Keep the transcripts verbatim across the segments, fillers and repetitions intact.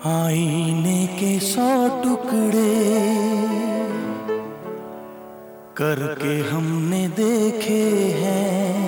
आईने के सौ टुकड़े करके हमने देखे हैं।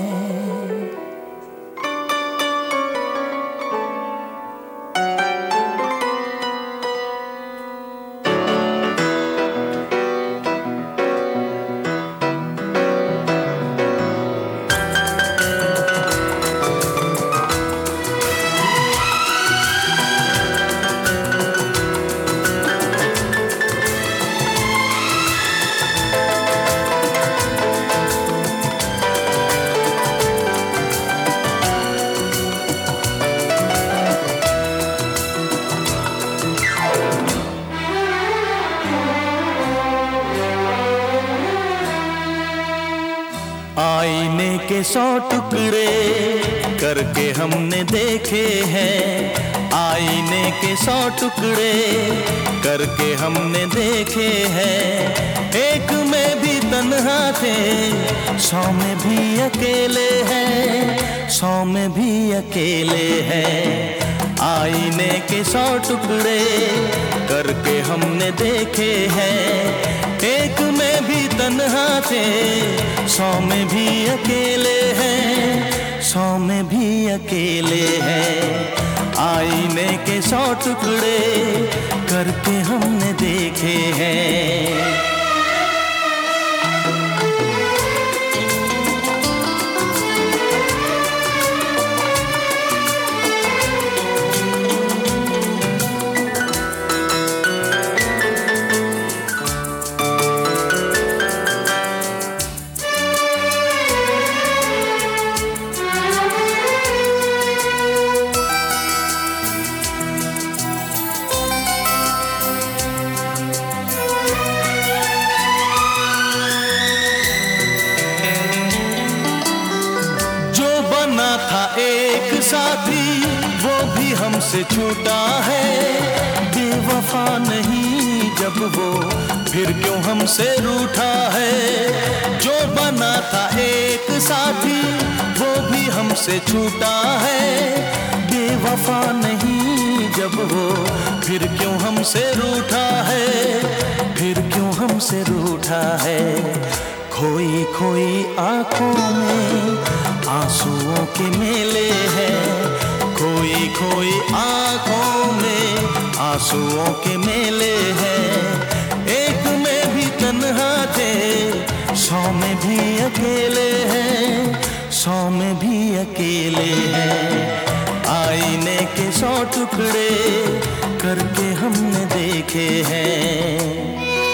आईने के सौ टुकड़े करके हमने देखे हैं। आईने के सौ टुकड़े करके हमने देखे हैं। एक में भी तन्हा थे, सौ में भी अकेले हैं, सौ में भी अकेले हैं। आईने के सौ टुकड़े करके हमने देखे हैं। एक में भी तन्हा थे, सौ में भी अकेले हैं, सौ में भी अकेले हैं। आईने के सौ टुकड़े करके हमने देखे हैं। था एक साथी वो भी हमसे छूटा है। बेवफा नहीं जब वो फिर क्यों हमसे रूठा है। जो बना था एक साथी वो भी हमसे छूटा है। बेवफा नहीं जब वो फिर क्यों हमसे रूठा है, फिर क्यों हमसे रूठा है। खोई खोई आंखों में आंसुओं के मेले हैं। खोई खोई आंखों में आंसुओं के मेले हैं। एक में भी तन्हा थे, सौ में भी अकेले हैं, सौ में भी अकेले हैं। आईने के सौ टुकड़े करके हमने देखे हैं।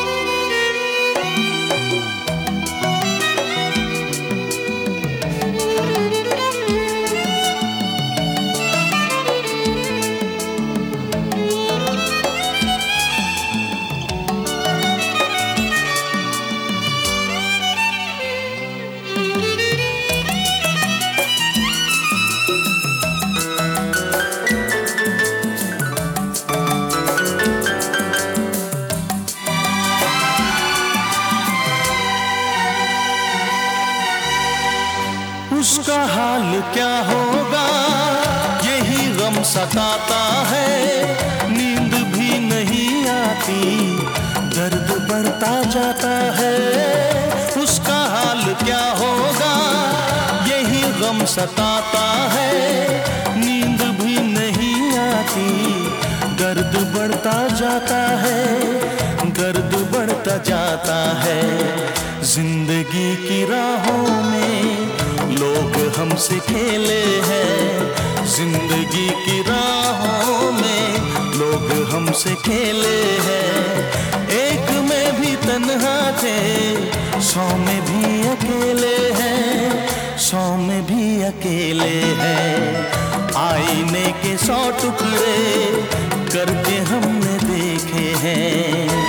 उसका हाल क्या होगा यही गम सताता है। नींद भी नहीं आती, दर्द बढ़ता जाता है। उसका हाल क्या होगा यही गम सताता है। नींद भी नहीं आती, दर्द बढ़ता जाता है, दर्द बढ़ता जाता है। जिंदगी की राहों में लोग हमसे खेले हैं। जिंदगी की राहों में लोग हमसे खेले हैं। एक में भी तन्हा थे, सौ में भी अकेले हैं, सौ में भी अकेले हैं। आईने के सौ टुकड़े करके हमने देखे हैं।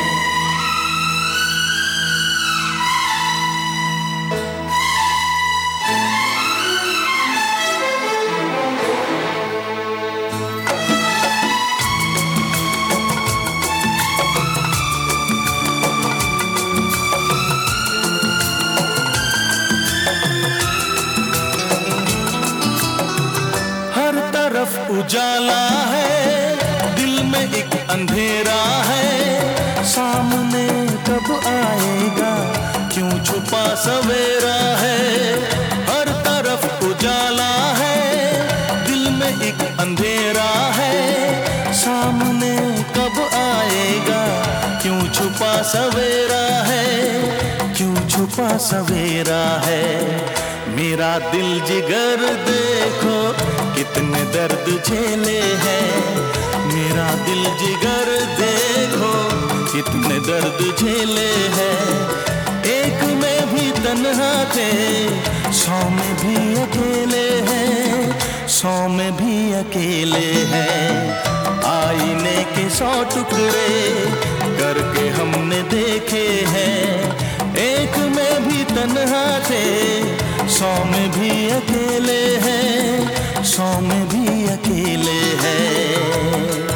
उजाला है, दिल में एक जाने कब आएगा, क्यों छुपा सवेरा है, क्यों छुपा सवेरा है। मेरा दिल जिगर देखो कितने दर्द झेले हैं, मेरा दिल जिगर देखो कितने दर्द झेले हैं। एक में भी तन्हा थे, सौ में भी अकेले हैं, सौ में भी अकेले हैं। आईने के सौ टुकड़े करके हमने देखे हैं, एक में भी तन्हा थे, सौ में भी अकेले हैं, सौ में भी अकेले हैं।